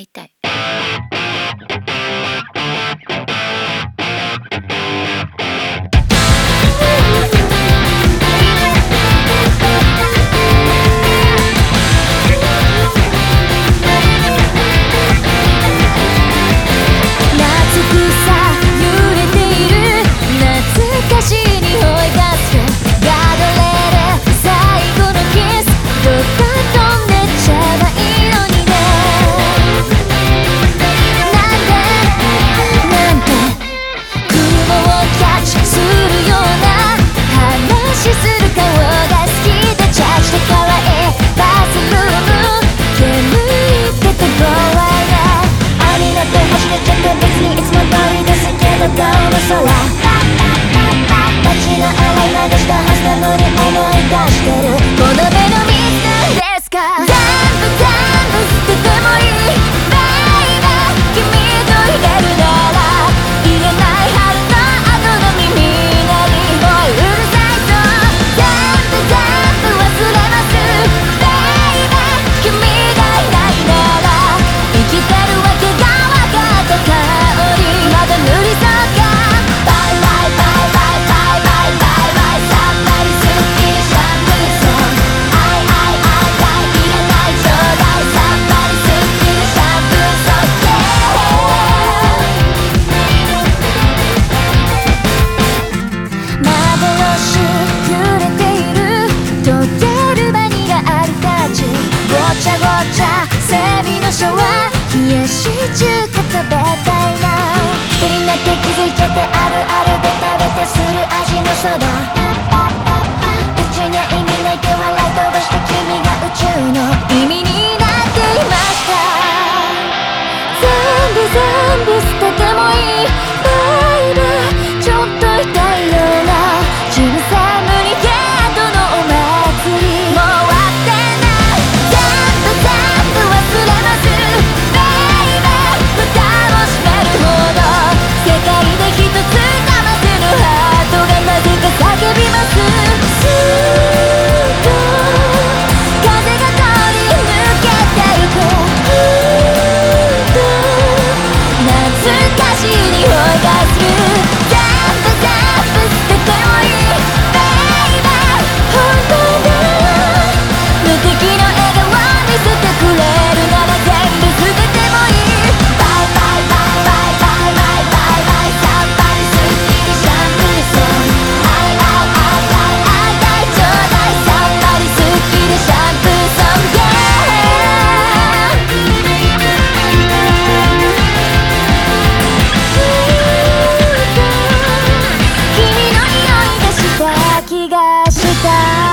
会いたい。冷やし中華食べたいな。一人になって気づいちゃってあるあるで食べてする味のそば。宇宙には意味ないって笑い飛ばした君が宇宙の意味になっていました。全部捨ててもいいバイバイ。ちょっと痛いような小さ無理ゲートのお祭りもう終わってない。全部忘れます気がした。